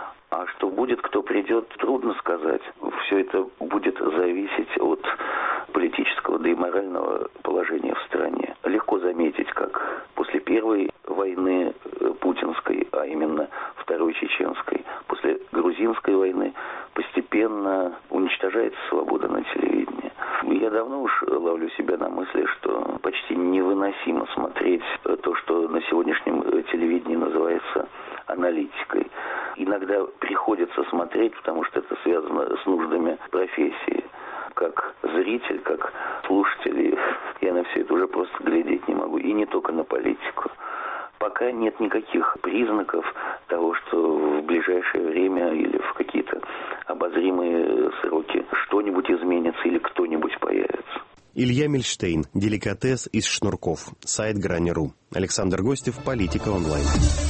А что будет, кто придет, трудно сказать. Все это будет зависеть от политического, да и морального положения в стране. Легко заметить, как после первой войны путинской, а именно второй чеченской, после грузинской войны постепенно уничтожается свобода на телевидении. Я давно уж ловлю себя на мысли, что почти невыносимо смотреть то, что на сегодняшнем телевидении называется аналитикой. Иногда приходится смотреть, потому что это связано с нуждами профессии. Как зритель, как слушатель, я на все это уже просто глядеть не могу. И не только на политику. Пока нет никаких признаков того, что в ближайшее время или в какие-то обозримые сроки что-нибудь изменится или кто-нибудь появится. Илья Мильштейн. Деликатес из шнурков. Сайт Грани.ру. Александр Гостев. Политика онлайн.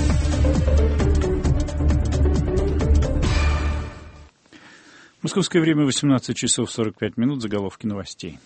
Московское время 18 часов 45 минут. Заголовки новостей.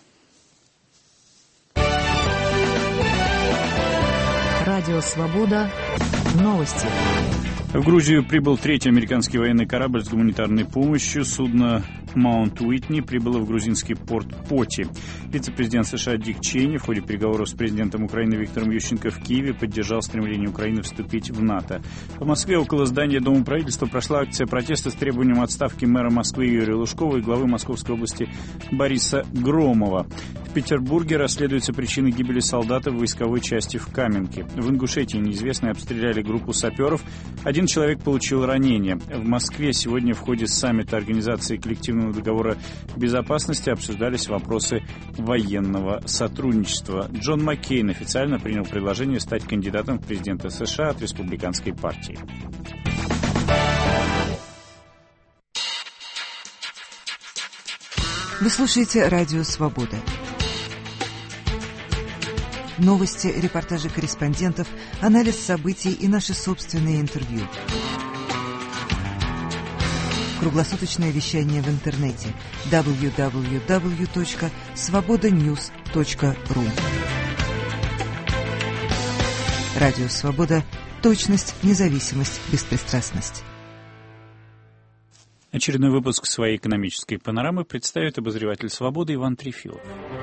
Радио «Свобода». Новости. В Грузию прибыл третий американский военный корабль с гуманитарной помощью. Судно «Маунт Уитни» прибыло в грузинский порт Поти. Вице-президент США Дик Чейни в ходе переговоров с президентом Украины Виктором Ющенко в Киеве поддержал стремление Украины вступить в НАТО. В Москве около здания Дома правительства прошла акция протеста с требованием отставки мэра Москвы Юрия Лужкова и главы Московской области Бориса Громова. В Петербурге расследуются причины гибели солдата в войсковой части в Каменке. В Ингушетии неизвестные обстреляли группу саперов. Один человек получил ранение. В Москве сегодня в ходе саммита Организации коллективного коллективного договора безопасности обсуждались вопросы военного сотрудничества. Джон Маккейн официально принял предложение стать кандидатом в президенты США от Республиканской партии. Вы слушаете «Радио Свобода». Новости, репортажи корреспондентов, анализ событий и наши собственные интервью. Круглосуточное вещание в интернете www.svobodanews.ru. Радио Свобода. Точность, независимость, беспристрастность. Очередной выпуск своей экономической панорамы представит обозреватель «Свободы» Иван Трефилов.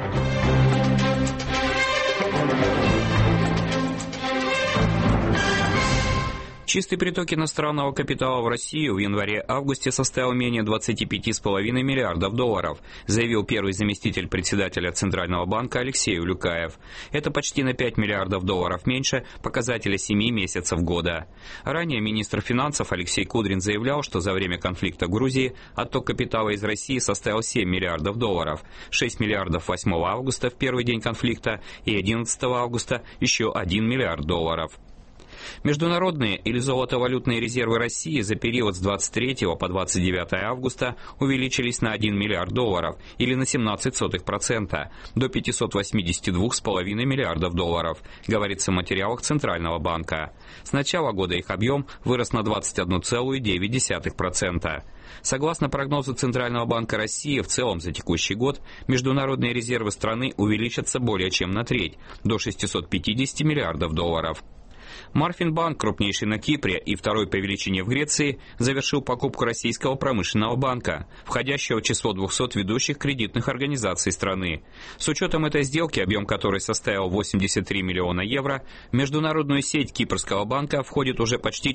Чистый приток иностранного капитала в Россию в январе-августе составил менее 25,5 миллиардов долларов, заявил первый заместитель председателя Центрального банка Алексей Улюкаев. Это почти на 5 миллиардов долларов меньше показателя 7 месяцев года. Ранее министр финансов Алексей Кудрин заявлял, что за время конфликта в Грузии отток капитала из России составил 7 миллиардов долларов, 6 миллиардов 8 августа в первый день конфликта и 11 августа еще 1 миллиард долларов. Международные или золотовалютные резервы России за период с 23 по 29 августа увеличились на 1 миллиард долларов или на 0,17% до 582,5 миллиардов долларов, говорится в материалах Центрального банка. С начала года их объем вырос на 21,9%. Согласно прогнозу Центрального банка России, в целом за текущий год международные резервы страны увеличатся более чем на треть, до 650 миллиардов долларов. Марфинбанк, крупнейший на Кипре и второй по величине в Греции, завершил покупку Российского промышленного банка, входящего в число 200 ведущих кредитных организаций страны. С учетом этой сделки, объем которой составил 83 миллиона евро, в международную сеть Кипрского банка входит уже почти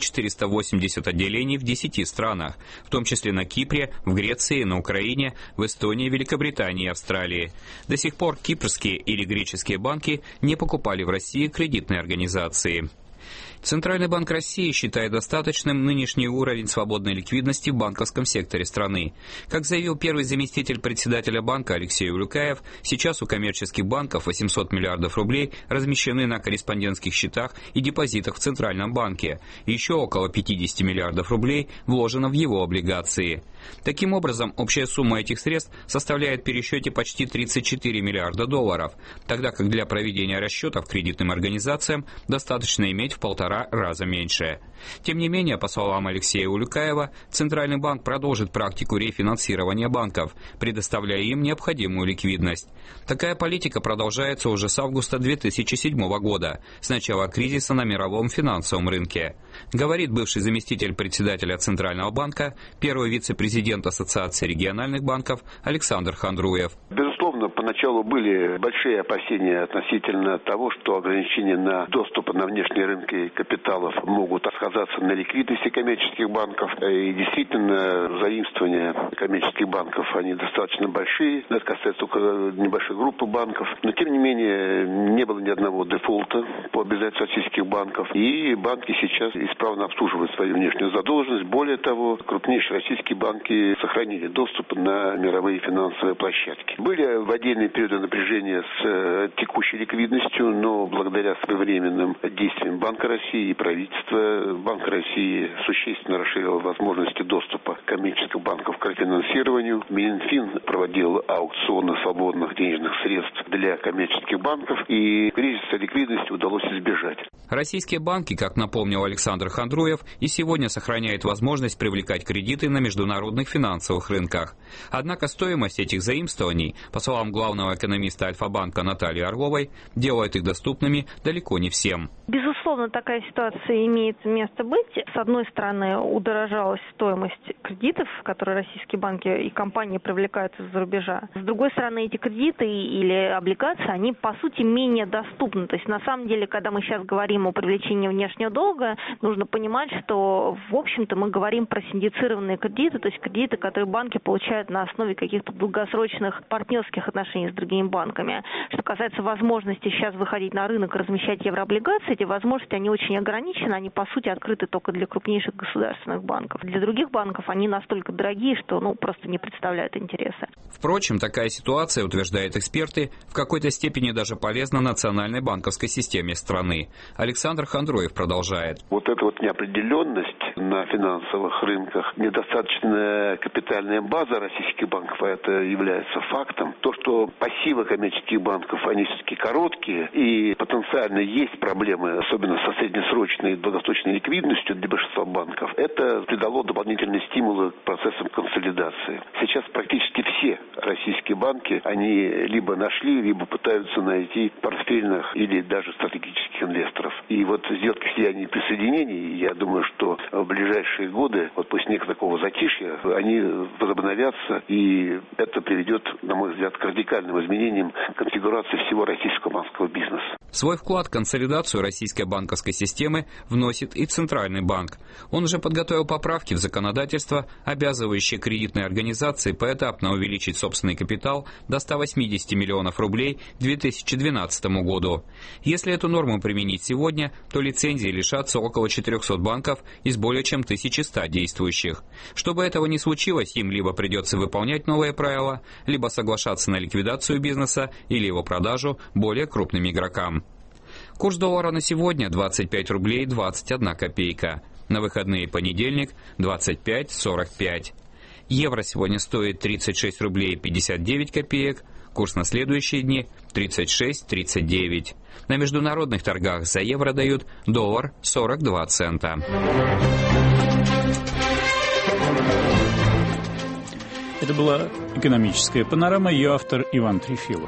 480 отделений в 10 странах, в том числе на Кипре, в Греции, на Украине, в Эстонии, Великобритании и Австралии. До сих пор кипрские или греческие банки не покупали в России кредитные организации. Центральный банк России считает достаточным нынешний уровень свободной ликвидности в банковском секторе страны. Как заявил первый заместитель председателя банка Алексей Улюкаев, сейчас у коммерческих банков 800 миллиардов рублей размещены на корреспондентских счетах и депозитах в Центральном банке. Еще около 50 миллиардов рублей вложено в его облигации. Таким образом, общая сумма этих средств составляет в пересчете почти 34 миллиарда долларов, тогда как для проведения расчетов кредитным организациям достаточно иметь в 1,5 раза меньше. Тем не менее, по словам Алексея Улюкаева, Центральный банк продолжит практику рефинансирования банков, предоставляя им необходимую ликвидность. Такая политика продолжается уже с августа 2007 года, с начала кризиса на мировом финансовом рынке. Говорит бывший заместитель председателя Центрального банка, первый вице-президент Ассоциации региональных банков Александр Хандруев. Безусловно, поначалу были большие опасения относительно того, что ограничения на доступ на внешние рынки капиталов могут сказаться на ликвидности коммерческих банков. И действительно, заимствования коммерческих банков, они достаточно большие. Это касается только небольшой группы банков. Но, тем не менее, не было ни одного дефолта по обязательствам российских банков. И банки сейчас исправно обслуживают свою внешнюю задолженность. Более того, крупнейшие российские банки сохранили доступ на мировые финансовые площадки. Были в отдельные периоды напряжения с текущей ликвидностью, но благодаря своевременным действиям Банка России и правительства, Банк России существенно расширил возможности доступа коммерческих банков к рефинансированию. Минфин проводил аукционы свободных денежных средств для коммерческих банков, и кризиса ликвидности удалось избежать. Российские банки, как напомнил Александр Хандруев, и сегодня сохраняют возможность привлекать кредиты на международных финансовых рынках. Однако стоимость этих заимствований, по словам главного экономиста Альфа-банка Натальи Орловой, делает их доступными далеко не всем. Безусловно, такая ситуация имеет место быть. С одной стороны, удорожалась стоимость кредитов, которые российские банки и компании привлекают из-за рубежа. С другой стороны, эти кредиты или облигации, они по сути менее доступны. То есть на самом деле, когда мы сейчас говорим тему привлечения внешнего долга, нужно понимать, что, в общем-то, мы говорим про синдицированные кредиты, то есть кредиты, которые банки получают на основе каких-то долгосрочных партнерских отношений с другими банками. Что касается возможности сейчас выходить на рынок и размещать еврооблигации, эти возможности, они очень ограничены, они, по сути, открыты только для крупнейших государственных банков. Для других банков они настолько дорогие, что, просто не представляют интереса. Впрочем, такая ситуация, утверждают эксперты, в какой-то степени даже полезна национальной банковской системе страны. Александр Хандроев продолжает. Вот эта неопределенность на финансовых рынках, недостаточная капитальная база российских банков, а это является фактом. То, что пассивы коммерческих банков, они все-таки короткие, и потенциально есть проблемы, особенно со среднесрочной и долгосрочной ликвидностью для большинства банков, это придало дополнительные стимулы к процессам консолидации. Сейчас практически все российские банки, они либо нашли, либо пытаются найти портфельных или даже стратегических инвесторов. И сделки слияния и присоединений, я думаю, что в ближайшие годы, после некого такого затишья, они возобновятся, и это приведет, на мой взгляд, к радикальным изменениям конфигурации всего российского банковского бизнеса. Свой вклад в консолидацию российской банковской системы вносит и Центральный банк. Он уже подготовил поправки в законодательство, обязывающие кредитные организации поэтапно увеличить собственный капитал до 180 миллионов рублей к 2012 году. Если эту норму применить сегодня, то лицензии лишатся около 400 банков из более чем 1100 действующих. Чтобы этого не случилось, им либо придется выполнять новые правила, либо соглашаться на ликвидацию бизнеса или его продажу более крупным игрокам. Курс доллара на сегодня 25 рублей 21 копейка. На выходные понедельник 25.45. Евро сегодня стоит 36 рублей 59 копеек. Курс на следующие дни 36.39. На международных торгах за евро дают доллар 42 цента. Это была «Экономическая панорама», ее автор Иван Трефилов.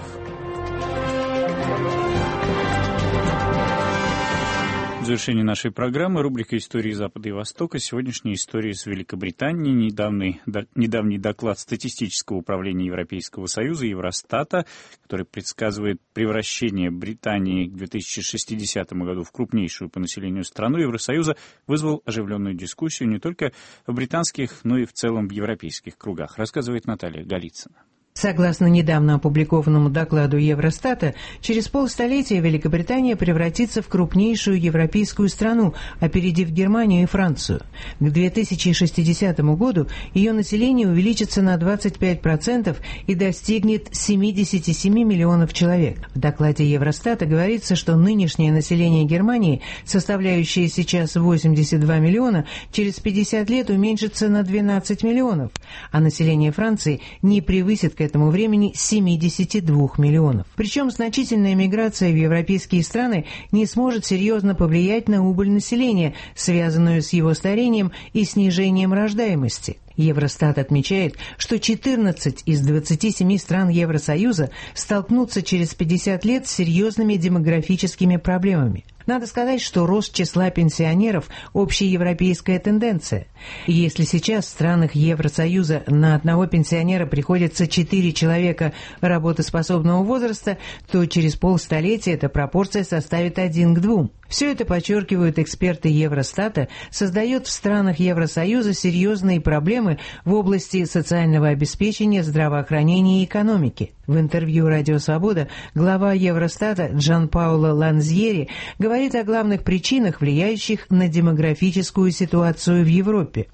В завершении нашей программы рубрика «Истории Запада и Востока». Сегодняшняя история из Великобритании. Недавний доклад Статистического управления Европейского Союза, Евростата, который предсказывает превращение Британии к 2060 году в крупнейшую по населению страну Евросоюза, вызвал оживленную дискуссию не только в британских, но и в целом в европейских кругах, рассказывает Наталья Голицына. Согласно недавно опубликованному докладу Евростата, через полстолетия Великобритания превратится в крупнейшую европейскую страну, опередив Германию и Францию. К 2060 году ее население увеличится на 25% и достигнет 77 миллионов человек. В докладе Евростата говорится, что нынешнее население Германии, составляющее сейчас 82 миллиона, через 50 лет уменьшится на 12 миллионов, а население Франции не превысит к этому времени 72 миллионов. Причем значительная миграция в европейские страны не сможет серьезно повлиять на убыль населения, связанную с его старением и снижением рождаемости. Евростат отмечает, что 14 из 27 стран Евросоюза столкнутся через 50 лет с серьезными демографическими проблемами. Надо сказать, что рост числа пенсионеров – общеевропейская тенденция. И если сейчас в странах Евросоюза на одного пенсионера приходится 4 человека работоспособного возраста, то через полстолетия эта пропорция составит 1 к 2. Все это, подчеркивают эксперты Евростата, создает в странах Евросоюза серьезные проблемы в области социального обеспечения, здравоохранения и экономики. В интервью «Радио Свобода» глава Евростата Джан-Паоло Ланзьери говорит о главных причинах, влияющих на демографическую ситуацию в Европе.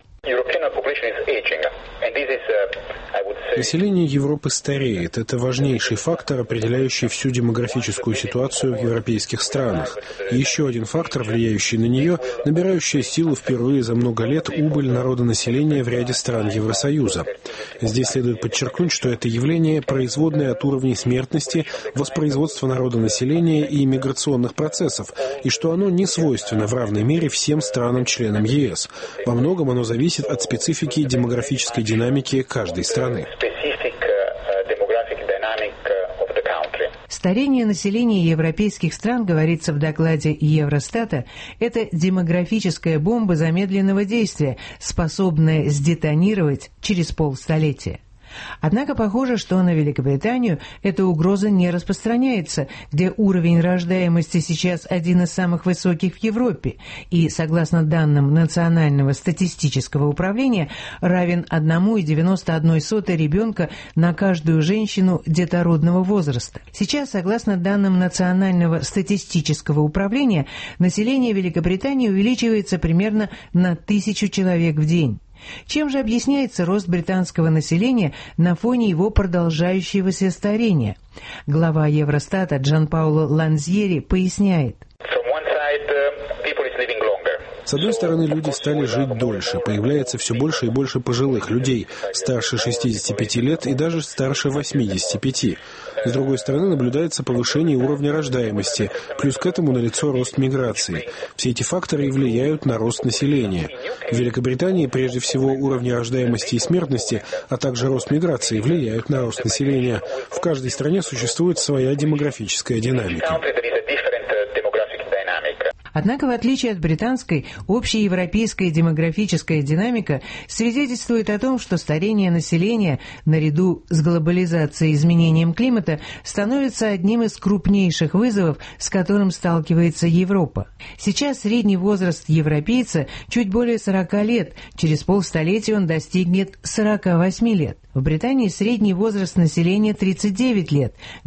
Население Европы стареет. Это важнейший фактор, определяющий всю демографическую ситуацию в европейских странах. И еще один фактор, влияющий на нее, набирающая силу впервые за много лет убыль народонаселения в ряде стран Евросоюза. Здесь следует подчеркнуть, что это явление производное от уровней смертности, воспроизводства народонаселения и миграционных процессов, и что оно не свойственно в равной мере всем странам-членам ЕС. Во многом оно зависит от специфики демографической динамики каждой страны. Старение населения европейских стран, говорится в докладе Евростата, это демографическая бомба замедленного действия, способная сдетонировать через полстолетия. Однако похоже, что на Великобританию эта угроза не распространяется, где уровень рождаемости сейчас один из самых высоких в Европе и, согласно данным Национального статистического управления, равен 1,91 ребенка на каждую женщину детородного возраста. Сейчас, согласно данным Национального статистического управления, население Великобритании увеличивается примерно на 1000 человек в день. Чем же объясняется рост британского населения на фоне его продолжающегося старения? Глава Евростата Джан Пауло Ланзьери поясняет. С одной стороны, люди стали жить дольше, появляется все больше и больше пожилых людей, старше 65 лет и даже старше 85. С другой стороны, наблюдается повышение уровня рождаемости, плюс к этому налицо рост миграции. Все эти факторы и влияют на рост населения. В Великобритании прежде всего уровни рождаемости и смертности, а также рост миграции влияют на рост населения. В каждой стране существует своя демографическая динамика. Однако, в отличие от британской, общеевропейская демографическая динамика свидетельствует о том, что старение населения, наряду с глобализацией и изменением климата, становится одним из крупнейших вызовов, с которым сталкивается Европа. Сейчас средний возраст европейца чуть более 40 лет, через полстолетия он достигнет 48 лет. В Британии средний возраст населения 39 лет, к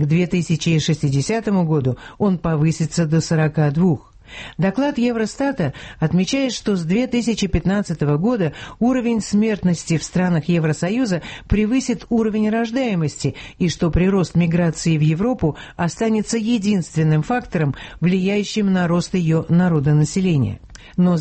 2060 году он повысится до 42. Доклад Евростата отмечает, что с 2015 года уровень смертности в странах Евросоюза превысит уровень рождаемости и что прирост миграции в Европу останется единственным фактором, влияющим на рост ее народонаселения. Но с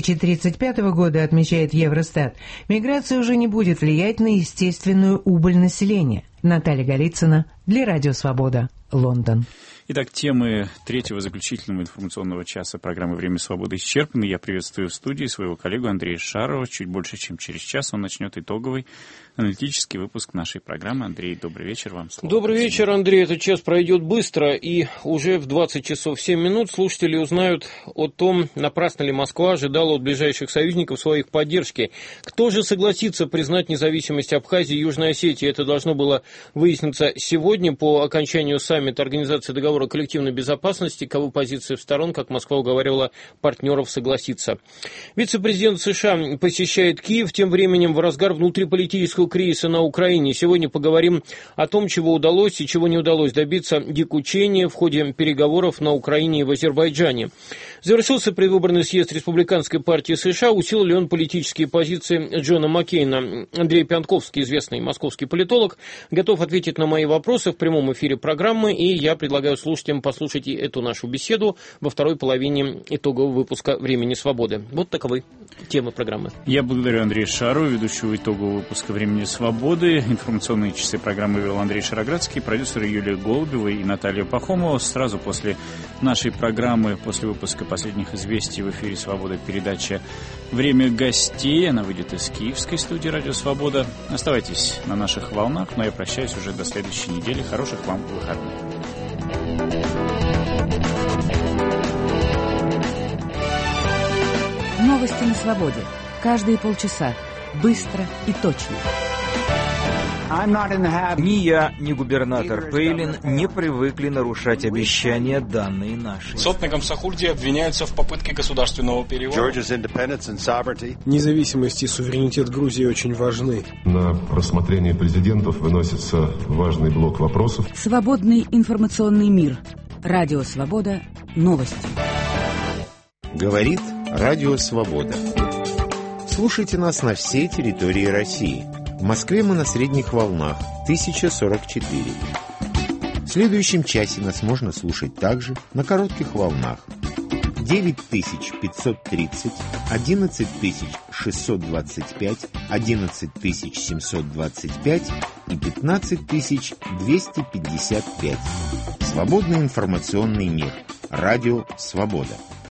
2035 года, отмечает Евростат, миграция уже не будет влиять на естественную убыль населения. Наталья Голицына для Радио Свобода, Лондон. Итак, темы третьего заключительного информационного часа программы «Время свободы» исчерпаны. Я приветствую в студии своего коллегу Андрея Шарова. Чуть больше, чем через час он начнет итоговый аналитический выпуск нашей программы. Андрей, добрый вечер, вам слово. Добрый вечер, Андрей. Этот час пройдет быстро, и уже в 20 часов 7 минут слушатели узнают о том, напрасно ли Москва ожидала от ближайших союзников своих поддержки. Кто же согласится признать независимость Абхазии и Южной Осетии? Это должно было выясниться сегодня по окончанию саммита Организации договора о коллективной безопасности. Кого позиция сторон, как Москва уговаривала партнеров согласиться. Вице-президент США посещает Киев. Тем временем в разгар внутриполитического кризиса на Украине. Сегодня поговорим о том, чего удалось и чего не удалось добиться Дику Чейни в ходе переговоров на Украине и в Азербайджане. Завершился предвыборный съезд Республиканской партии США. Усилил ли он политические позиции Джона Маккейна? Андрей Пьянковский, известный московский политолог, готов ответить на мои вопросы в прямом эфире программы, и я предлагаю слушателям послушать эту нашу беседу во второй половине итогового выпуска «Времени свободы». Вот таковы темы программы. Я благодарю Андрея Шарова, ведущего итогового выпуска «Времени свободы». Информационные часы программы вел Андрей Шароградский, продюсеры Юлия Голубева и Наталья Пахомова. Сразу после нашей программы, после выпуска последних известий в эфире «Свобода» передача «Время гостей». Она выйдет из киевской студии «Радио Свобода». Оставайтесь на наших волнах, но я прощаюсь уже до следующей недели. Хороших вам выходных. Новости на свободе. Каждые полчаса. Быстро и точно. Ни я, ни губернатор Пейлин не привыкли нарушать обещания, данные наши. Сотный Гамсахурди обвиняются в попытке государственного переворота. Независимость и суверенитет Грузии очень важны. На рассмотрение президентов выносится важный блок вопросов. Свободный информационный мир. Радио Свобода. Новости. Говорит Радио Свобода. Слушайте нас на всей территории России. В Москве мы на средних волнах 1044. В следующем часе нас можно слушать также на коротких волнах 9530, 11625, 11725 и 15255. Свободный информационный мир. Радио Свобода.